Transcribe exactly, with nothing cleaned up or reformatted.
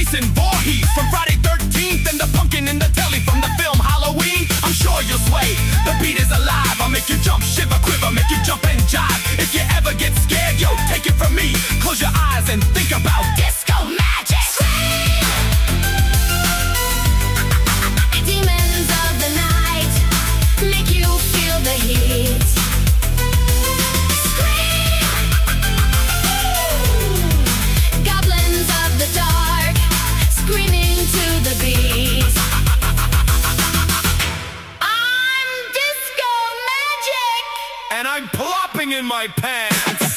Jason Voorhees from Friday thirteenth, and the pumpkin in the telly from the film Halloween. I'm sure you'll sway, the beat is alive. I'll make you jump, shiver, quiver, make you jump and jive. If you ever get scared, yo, take it from me, close your eyes and think about disco magic. Demons of the night make you feel the heat. Scream! Goblins of the dark screaming to the beat. I'm disco magic, And I'm plopping in my pants.